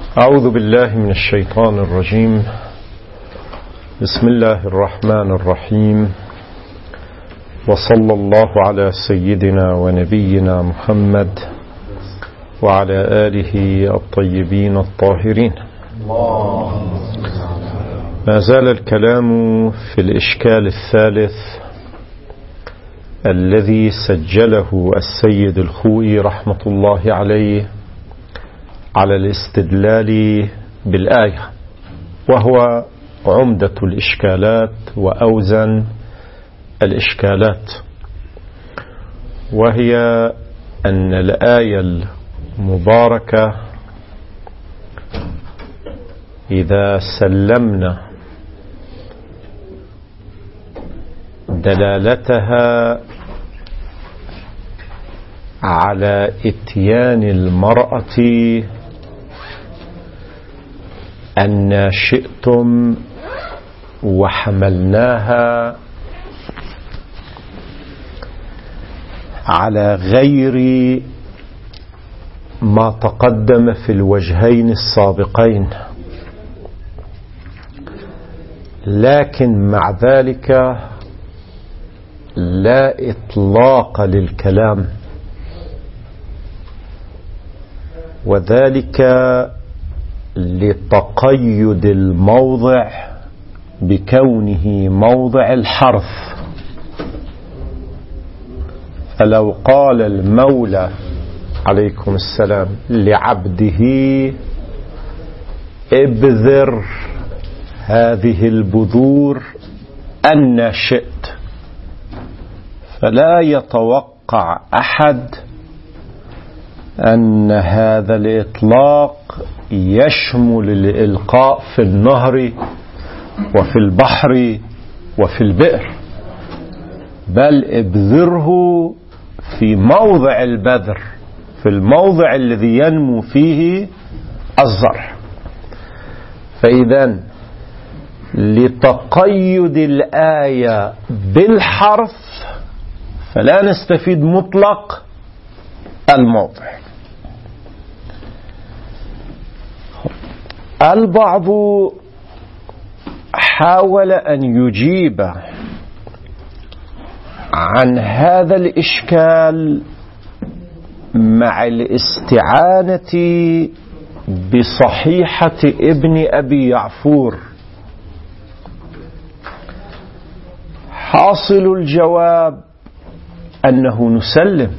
أعوذ بالله من الشيطان الرجيم. بسم الله الرحمن الرحيم، وصلى الله على سيدنا ونبينا محمد وعلى آله الطيبين الطاهرين. ما زال الكلام في الإشكال الثالث الذي سجله السيد الخوئي رحمة الله عليه على الاستدلال بالآية، وهو عمدة الإشكالات وأوزن الإشكالات، وهي أن الآية المباركة إذا سلمنا دلالتها على إتيان المرأة أن شئتم وحملناها على غير ما تقدم في الوجهين السابقين، لكن مع ذلك لا إطلاق للكلام، وذلك لتقيد الموضع بكونه موضع الحرث. فلو قال المولى عليكم السلام لعبده ابذر هذه البذور أن شئت، فلا يتوقع أحد أن هذا الإطلاق يشمل الإلقاء في النهر وفي البحر وفي البئر، بل ابذره في موضع البذر، في الموضع الذي ينمو فيه الزرع. فإذا لتقيد الآية بالحرف فلا نستفيد مطلق الموضع. البعض حاول أن يجيب عن هذا الإشكال مع الاستعانة بصحيحة ابن أبي يعفور. حاصل الجواب أنه نسلم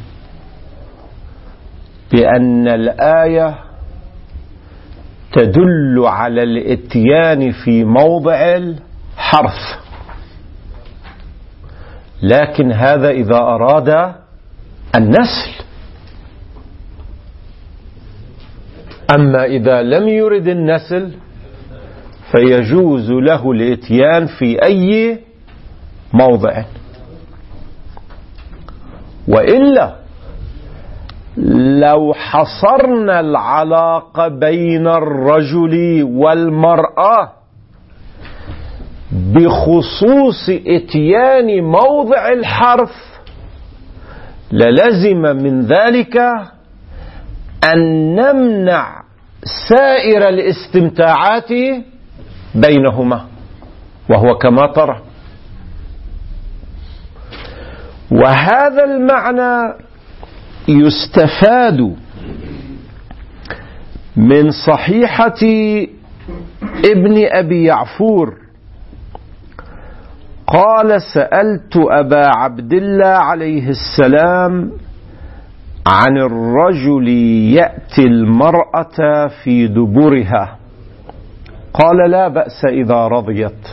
بأن الآية تدل على الاتيان في موضع الحرث، لكن هذا إذا أراد النسل. أما إذا لم يرد النسل فيجوز له الاتيان في أي موضع. وإلا لو حصرنا العلاقة بين الرجل والمرأة بخصوص اتيان موضع الحرث للزم من ذلك أن نمنع سائر الاستمتاعات بينهما، وهو كما ترى. وهذا المعنى يستفاد من صحيحة ابن أبي يعفور. قال: سألت أبا عبد الله عليه السلام عن الرجل يأتي المرأة في دبرها، قال: لا بأس إذا رضيت.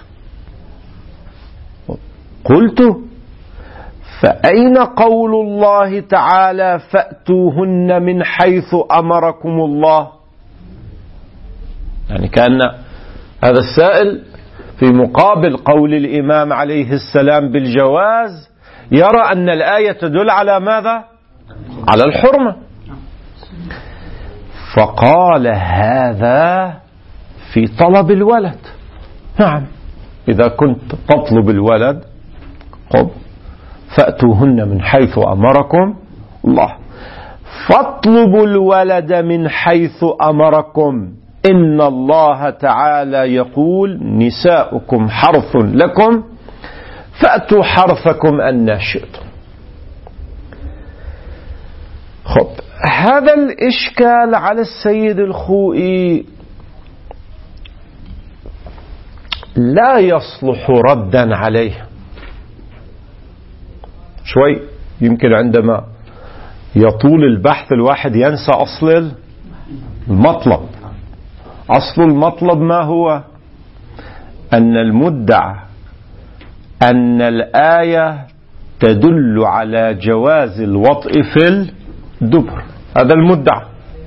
قلت: فأين قول الله تعالى فأتوهن من حيث أمركم الله؟ يعني كأن هذا السائل في مقابل قول الإمام عليه السلام بالجواز يرى أن الآية تدل على ماذا؟ على الحرمة. فقال: هذا في طلب الولد. نعم، إذا كنت تطلب الولد قم فأتوهن من حيث أمركم الله. فاطلبوا الولد من حيث أمركم إن الله تعالى يقول نساؤكم حرث لكم فأتوا حرثكم أن شئتم. خب، هذا الإشكال على السيد الخوئي لا يصلح ردا عليه. شوي يمكن عندما يطول البحث الواحد ينسى أصل المطلب. أصل المطلب ما هو؟ أن المدعى أن الآية تدل على جواز الوطء في الدبر، هذا المدعى.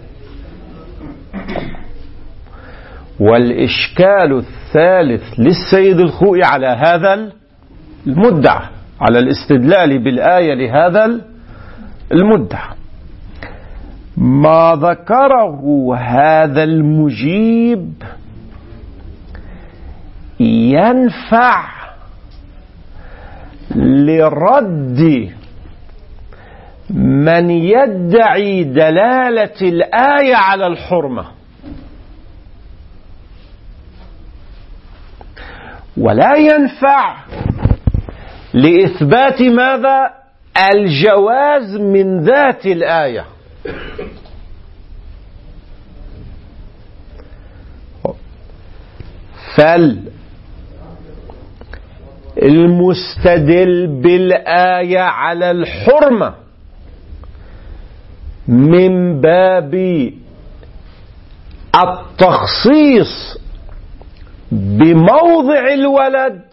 والإشكال الثالث للسيد الخوئي على هذا المدعى، على الاستدلال بالآية لهذا المدعى، ما ذكره هذا المجيب ينفع لرد من يدعي دلالة الآية على الحرمة، ولا ينفع لإثبات ماذا؟ الجواز من ذات الآية. فالمستدل بالآية على الحرمة من باب التخصيص بموضع الولد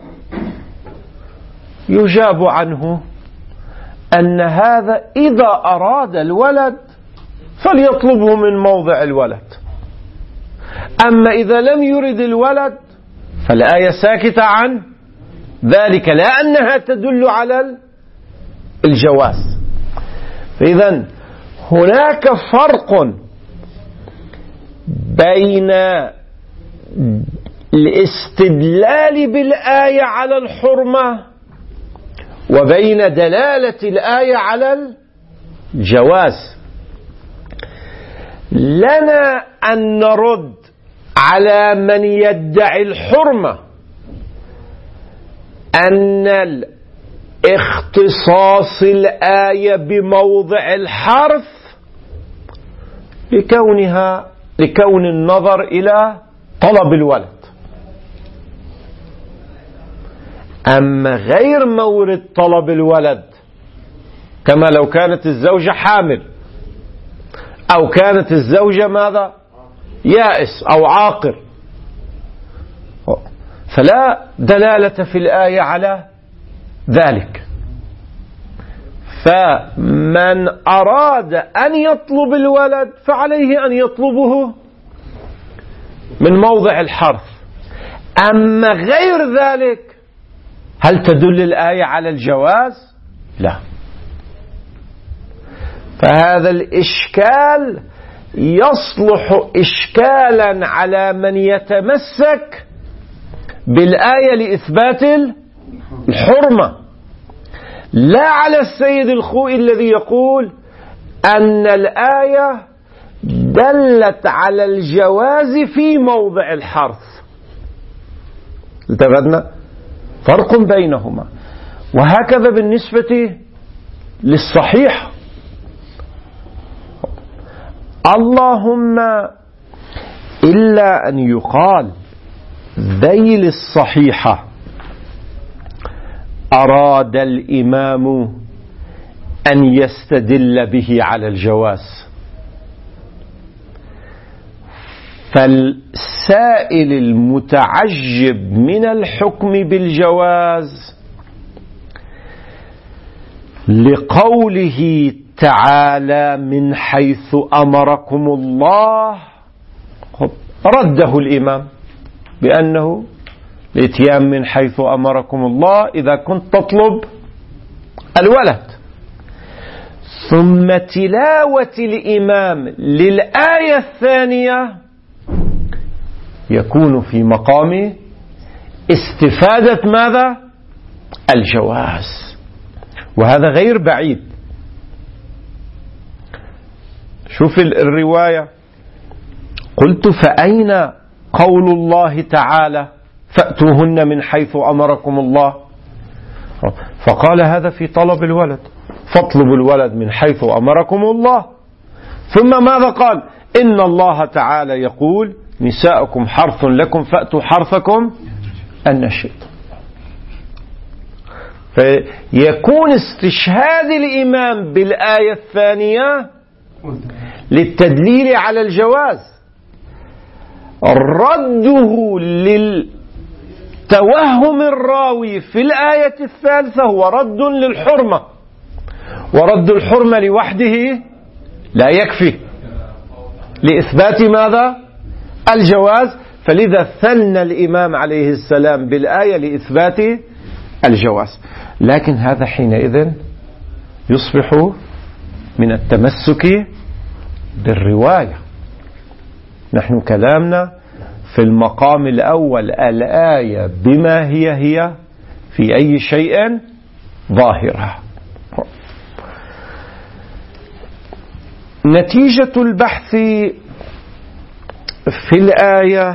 يجاب عنه أن هذا إذا أراد الولد فليطلبه من موضع الولد، أما إذا لم يرد الولد فالآية ساكتة عن ذلك، لأنها تدل على الجواز. فإذا هناك فرق بين الاستدلال بالآية على الحرمة وبين دلالة الآية على الجواز. لنا أن نرد على من يدعي الحرمة أن اختصاص الآية بموضع الحرف لكون النظر إلى طلب الولد، أما غير مورد طلب الولد، كما لو كانت الزوجة حامل أو كانت الزوجة ماذا؟ يائس أو عاقر، فلا دلالة في الآية على ذلك. فمن أراد أن يطلب الولد فعليه أن يطلبه من موضع الحرف، أما غير ذلك هل تدل الآية على الجواز؟ لا. فهذا الإشكال يصلح إشكالا على من يتمسك بالآية لإثبات الحرمة، لا على السيد الخوئي الذي يقول أن الآية دلت على الجواز في موضع الحرف. التفتنا فرق بينهما. وهكذا بالنسبة للصحيح، اللهم إلا أن يقال ذيل الصحيحة أراد الإمام أن يستدل به على الجواز، فالسائل المتعجب من الحكم بالجواز لقوله تعالى من حيث أمركم الله رده الإمام بأنه الإتيان من حيث أمركم الله إذا كنت تطلب الولد، ثم تلاوة الإمام للآية الثانية يكون في مقام استفادة ماذا؟ الجواز، وهذا غير بعيد. شوف الرواية قلت فأين قول الله تعالى فأتوهن من حيث أمركم الله؟ فقال هذا في طلب الولد، فاطلبوا الولد من حيث أمركم الله. ثم ماذا قال؟ إن الله تعالى يقول نساؤكم حرث لكم فأتوا حرثكم أن شئتم. فيكون استشهاد الإمام بالآية الثانية للتدليل على الجواز، رده للتوهم الراوي في الآية الثالثة هو رد للحرمة، ورد الحرمة لوحده لا يكفي لإثبات ماذا؟ الجواز. فلذا ثنى الإمام عليه السلام بالآية لإثبات الجواز. لكن هذا حينئذ يصبح من التمسك بالرواية. نحن كلامنا في المقام الأول الآية بما هي في أي شيء ظاهرة. نتيجة البحث في الآية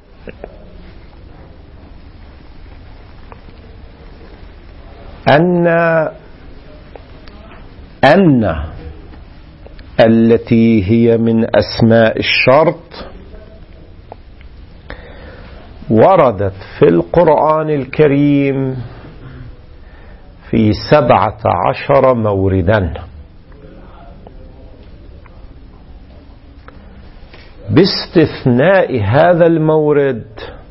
أن التي هي من أسماء الشرط وردت في القرآن الكريم في 17 موردا، باستثناء هذا المورد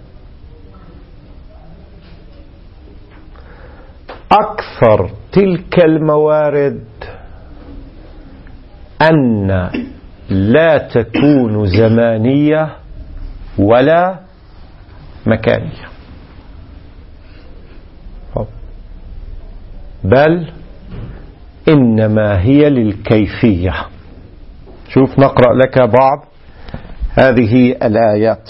أكثر تلك الموارد أن لا تكون زمانية ولا مكانية، بل إنما هي للكيفية. شوف نقرأ لك بعض هذه الآيات.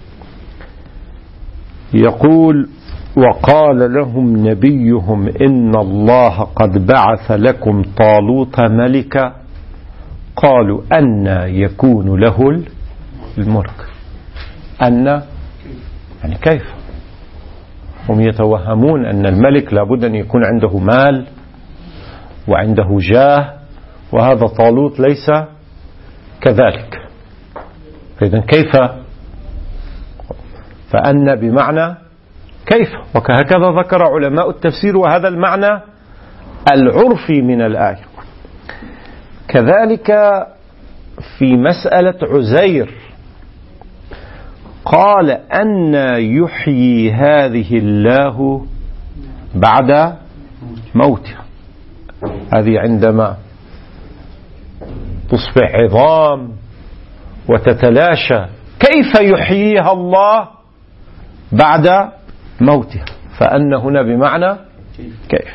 يقول وقال لهم نبيهم إن الله قد بعث لكم طالوت ملكا قالوا أن يكون له الملك. أن يعني كيف؟ هم يتوهمون أن الملك لابد أن يكون عنده مال وعنده جاه، وهذا طالوت ليس كذلك. فإذن كيف؟ فأن بمعنى كيف، وهكذا ذكر علماء التفسير، وهذا المعنى العرفي من الآية. كذلك في مسألة عزير قال أن يحيي هذه الله بعد موتها، هذه عندما تصبح عظام وتتلاشى كيف يحييها الله بعد موتها، فأن هنا بمعنى كيف.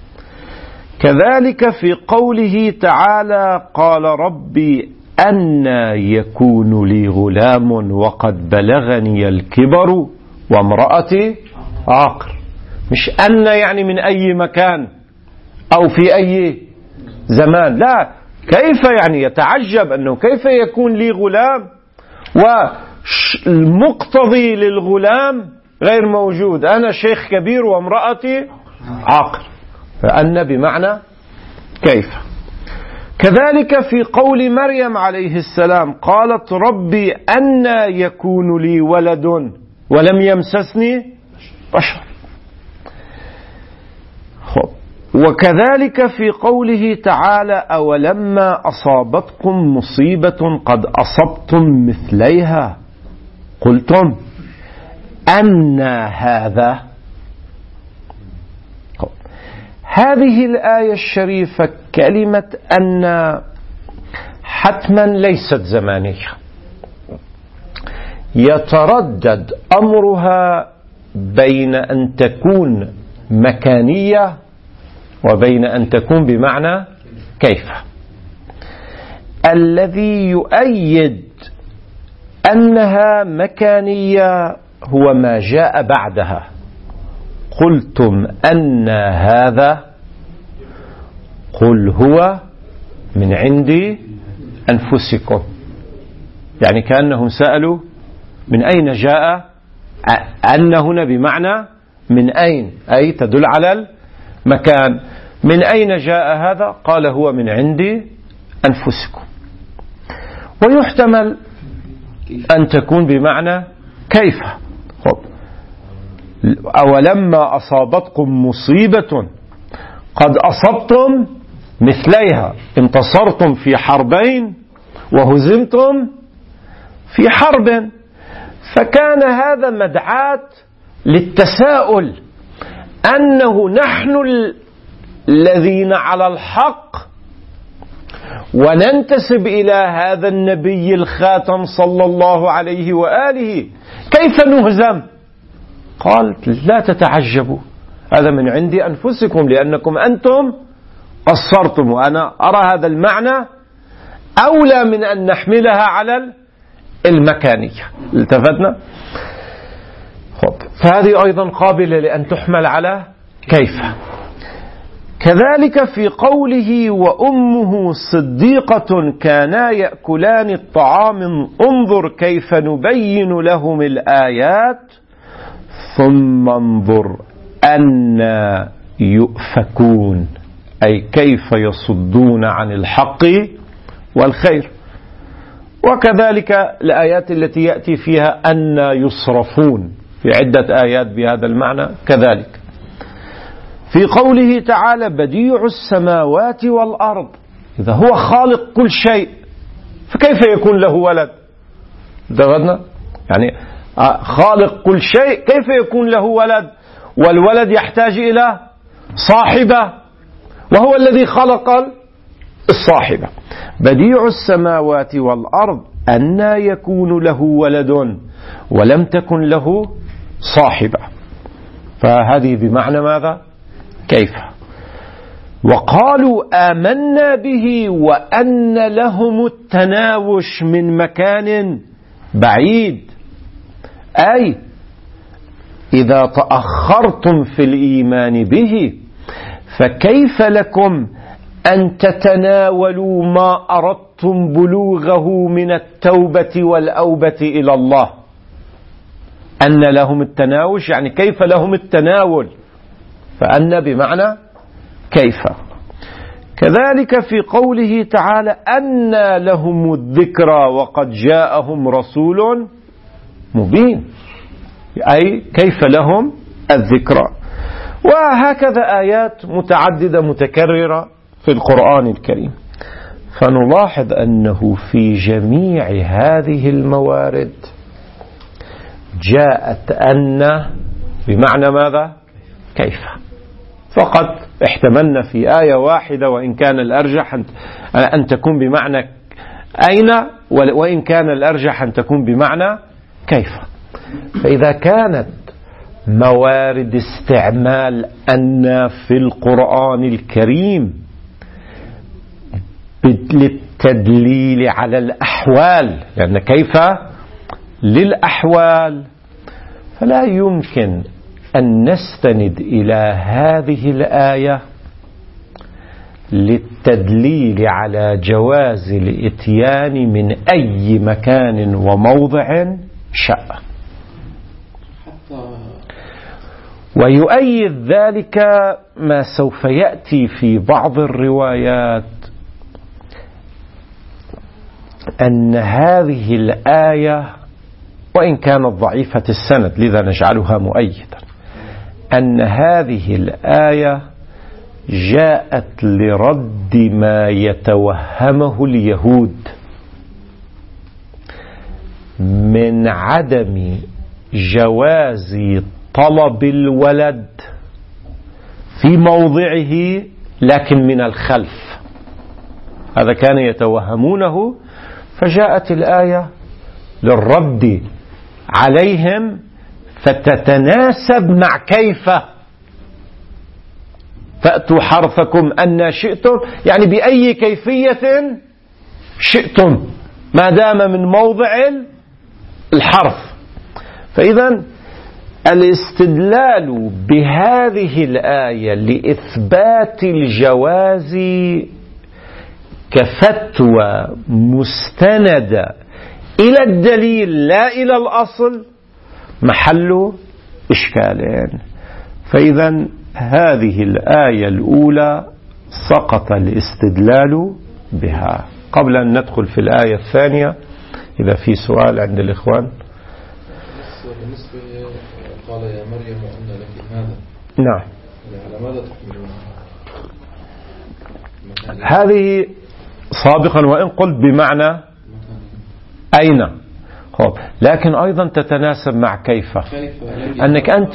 كذلك في قوله تعالى قال ربي أن يكون لي غلام وقد بلغني الكبر وامرأتي عاقر. مش أن يعني من أي مكان أو في أي زمان، لا، كيف يعني يتعجب أنه كيف يكون لي غلام والمقتضي للغلام غير موجود، أنا شيخ كبير وامرأتي عاقر، فأن بمعنى كيف. كذلك في قول مريم عليه السلام قالت ربي أن يكون لي ولد ولم يمسسني بشر. وكذلك في قوله تعالى أولما أصابتكم مصيبة قد أصبتم مثليها قلتم أن هذا. هذه الآية الشريفة كلمة أن حتما ليست زمانية، يتردد أمرها بين أن تكون مكانية وبين أن تكون بمعنى كيف. الذي يؤيد أنها مكانية هو ما جاء بعدها قلتم أن هذا قل هو من عند أنفسكم. يعني كأنهم سألوا من أين جاء، أن هنا بمعنى من أين، أي تدل على المكان. من أين جاء هذا؟ قال هو من عند أنفسكم. ويحتمل أن تكون بمعنى كيف. أولما أصابتكم مصيبة قد أصبتم مثليها انتصرتم في حربين وهزمتم في حرب. فكان هذا مدعاة للتساؤل أنه نحن الذين على الحق وننتسب إلى هذا النبي الخاتم صلى الله عليه وآله، كيف نهزم؟ قال لا تتعجبوا، هذا من عند أنفسكم لأنكم أنتم قصرتم، وأنا أرى هذا المعنى أولى من أن نحملها على المكانية. التفتنا؟ فهذه أيضا قابلة لأن تحمل على كيف. كذلك في قوله وأمه صديقة كانا يأكلان الطعام انظر كيف نبين لهم الآيات ثم انظر أنى يؤفكون، أي كيف يصدون عن الحق والخير. وكذلك الآيات التي يأتي فيها أنى يصرفون، في عدة آيات بهذا المعنى. كذلك في قوله تعالى بديع السماوات والأرض، إذا هو خالق كل شيء فكيف يكون له ولد؟ يعني خالق كل شيء كيف يكون له ولد؟ والولد يحتاج إلى صاحبة، وهو الذي خلق الصاحبة. بديع السماوات والأرض أنى يكون له ولد ولم تكن له صاحبة. فهذه بمعنى ماذا؟ كيف. وقالوا آمنا به وأن لهم التناوش من مكان بعيد، أي إذا تأخرتم في الإيمان به فكيف لكم أن تتناولوا ما أردتم بلوغه من التوبة والأوبة إلى الله. أن لهم التناوش يعني كيف لهم التناول، فأن بمعنى كيف. كذلك في قوله تعالى أن لهم الذكرى وقد جاءهم رسول مبين، أي كيف لهم الذكرى. وهكذا آيات متعددة متكررة في القرآن الكريم. فنلاحظ أنه في جميع هذه الموارد جاءت أن بمعنى ماذا؟ كيف. فقط احتملنا في آية واحدة، وإن كان الأرجح أن تكون بمعنى أين، وإن كان الأرجح أن تكون بمعنى كيف. فإذا كانت موارد استعمال أن في القرآن الكريم للتدليل على الأحوال، لأن كيف للأحوال، فلا يمكن أن نستند إلى هذه الآية للتدليل على جواز الإتيان من أي مكان وموضع شاء. ويؤيد ذلك ما سوف يأتي في بعض الروايات أن هذه الآية وإن كانت ضعيفة السند لذا نجعلها مؤيدا، أن هذه الآية جاءت لرد ما يتوهمه اليهود من عدم جواز طلب الولد في موضعه لكن من الخلف. هذا كان يتوهمونه، فجاءت الآية للرد عليهم فتتناسب مع كيف. فأتوا حرثكم أن شئتم، يعني بأي كيفية شئتم ما دام من موضع الحرف. فإذا الاستدلال بهذه الآية لإثبات الجواز كفتوى مستندة إلى الدليل لا إلى الأصل محل إشكالين. فإذا هذه الآية الأولى سقط الاستدلال بها. قبل أن ندخل في الآية الثانية إذا في سؤال عند الإخوان. بالنسبة قال يا مريم أن لك هذا، نعم، على ماذا تحملون؟ هذه سابقا وإن قلت بمعنى أين، لكن أيضا تتناسب مع كيف. أنك أنت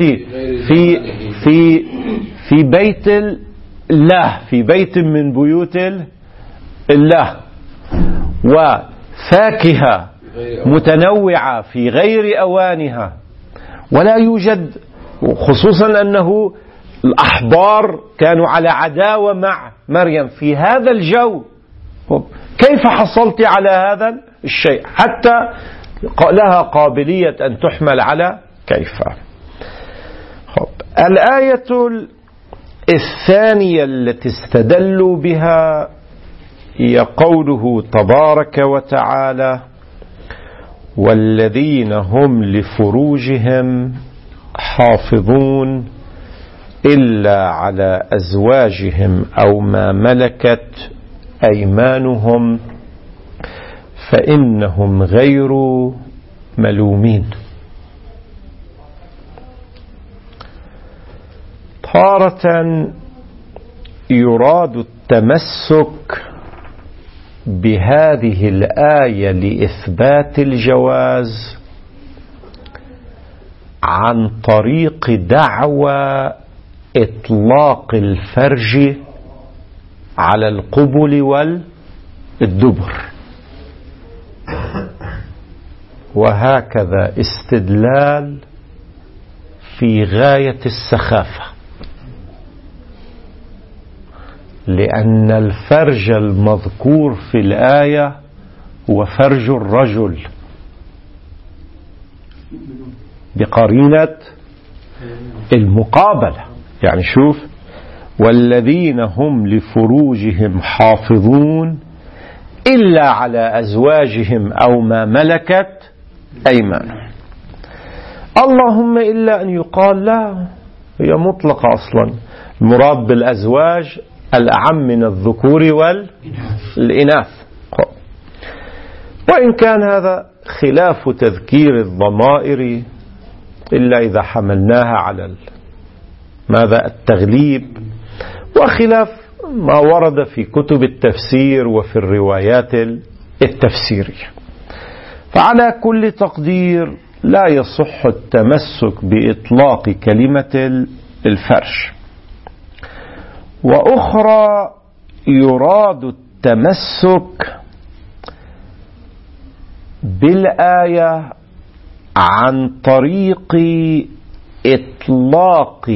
في بيت الله، في بيت من بيوت الله، وفاكهة متنوعة في غير أوانها، ولا يوجد، خصوصا أنه الأحبار كانوا على عداوة مع مريم في هذا الجو. كيف حصلت على هذا الشيء؟ حتى لها قابلية أن تحمل على كيف. الآية الثانية التي استدلوا بها هي قوله تبارك وتعالى: والذين هم لفروجهم حافظون إلا على أزواجهم أو ما ملكت أيمانهم فإنهم غير ملومين. تارة يراد التمسك بهذه الآية لإثبات الجواز عن طريق دعوى إطلاق الفرج على القبل والدبر، وهكذا استدلال في غاية السخافة، لأن الفرج المذكور في الآية هو فرج الرجل بقرينة المقابلة. يعني شوف: والذين هم لفروجهم حافظون إلا على أزواجهم أو ما ملكت أيمانهم. اللهم إلا أن يقال لا، هي مطلقة أصلا، المراد بالأزواج الأعم من الذكور والإناث، وإن كان هذا خلاف تذكير الضمائر إلا إذا حملناها على ماذا التغليب، وخلاف ما ورد في كتب التفسير وفي الروايات التفسيرية. فعلى كل تقدير لا يصح التمسك بإطلاق كلمة الفرش. وأخرى يراد التمسك بالآية عن طريق إطلاق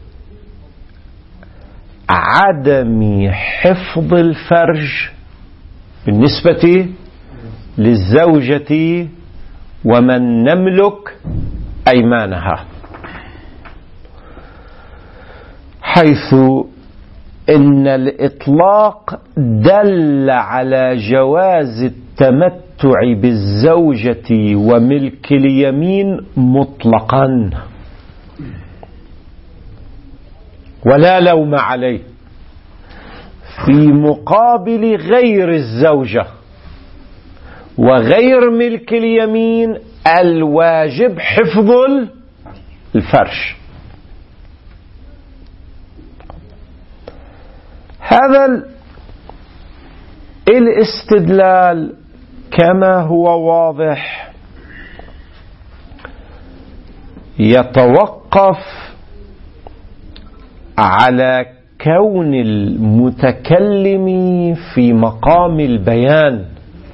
عدم حفظ الفرج بالنسبة للزوجة ومن نملك أيمانها، حيث إن الإطلاق دل على جواز التمتع بالزوجة وملك اليمين مطلقا ولا لوم عليه، في مقابل غير الزوجة وغير ملك اليمين الواجب حفظ الفرش. هذا الاستدلال كما هو واضح يتوقف على كون المتكلم في مقام البيان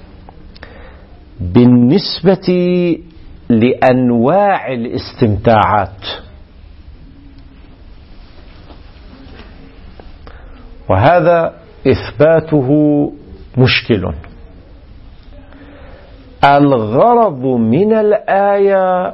بالنسبة لأنواع الاستمتاعات، وهذا إثباته مشكل. الغرض من الآية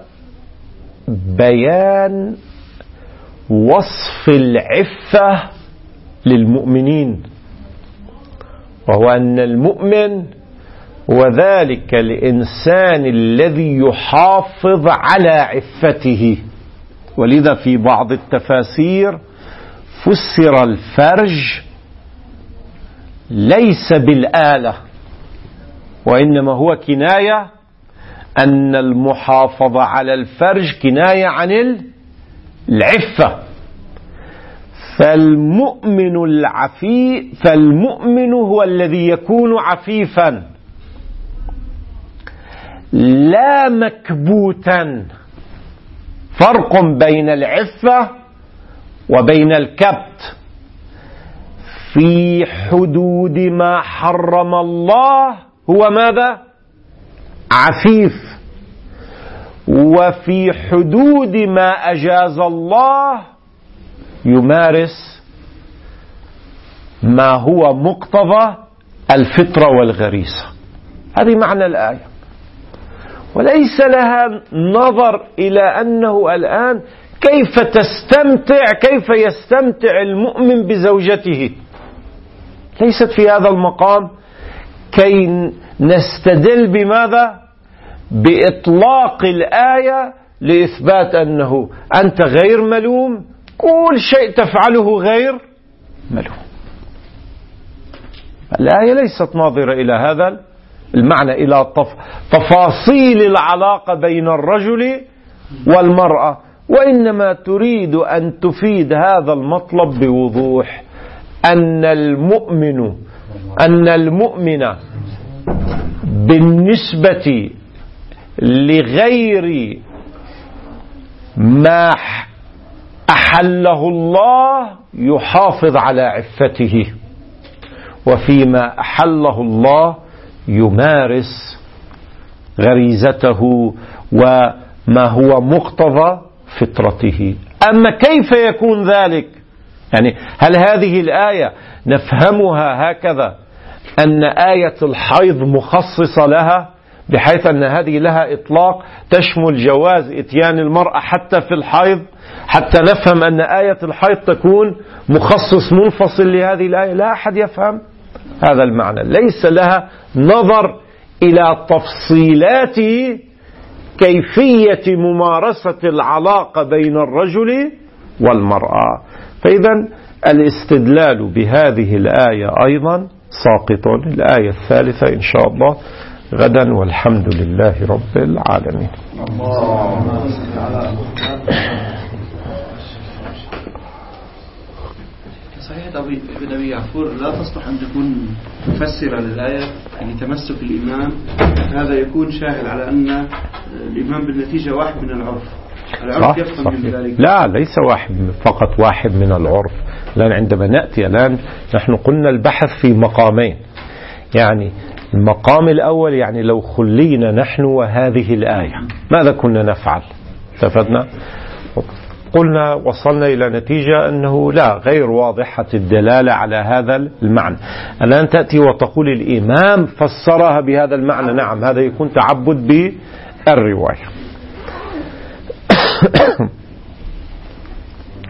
بيان وصف العفة للمؤمنين، وهو أن المؤمن وذلك الإنسان الذي يحافظ على عفته. ولذا في بعض التفاسير فسر الفرج ليس بالآلة، وإنما هو كناية، أن المحافظة على الفرج كناية عن العفة. فالمؤمن هو الذي يكون عفيفا لا مكبوتا. فرق بين العفة وبين الكبت. في حدود ما حرم الله هو ماذا؟ عفيف. وفي حدود ما أجاز الله يمارس ما هو مقتضى الفطرة والغريزة. هذه معنى الآية. وليس لها نظر إلى أنه الآن كيف يستمتع المؤمن بزوجته. ليست في هذا المقام كي نستدل بماذا؟ بإطلاق الآية لإثبات أنه أنت غير ملوم، كل شيء تفعله غير ملوم. الآية ليست ناظرة إلى هذا المعنى، إلى تفاصيل العلاقة بين الرجل والمرأة، وإنما تريد أن تفيد هذا المطلب بوضوح، أن المؤمن بالنسبة لغير ما أحله الله يحافظ على عفته، وفيما أحله الله يمارس غريزته وما هو مقتضى فطرته. أما كيف يكون ذلك؟ يعني هل هذه الآية نفهمها هكذا أن آية الحيض مخصصة لها، بحيث أن هذه لها إطلاق تشمل جواز إتيان المرأة حتى في الحيض، حتى نفهم أن آية الحيض تكون مخصص منفصل لهذه الآية؟ لا أحد يفهم هذا المعنى. ليس لها نظر إلى تفصيلات كيفية ممارسة العلاقة بين الرجل والمرأة. فإذا الاستدلال بهذه الآية أيضا ساقط. الآية الثالثة إن شاء الله غدا، والحمد لله رب العالمين. صحيح أبي عفور، لا تصلح أن تكون مفسرة للآية، يعني تمسك الإمام هذا يكون شاهد على أن الإمام بالنتيجة واحد من العرف يفهم من ذلك. لا، ليس فقط واحد من العرف. لأن عندما نأتي الآن نحن قلنا البحث في مقامين. يعني المقام الأول، يعني لو خلينا نحن وهذه الآية ماذا كنا نفعل؟ استفدنا، قلنا وصلنا إلى نتيجة أنه لا، غير واضحة الدلالة على هذا المعنى. الآن تأتي وتقول الإمام فسرها بهذا المعنى. نعم، هذا يكون تعبد بالرواية.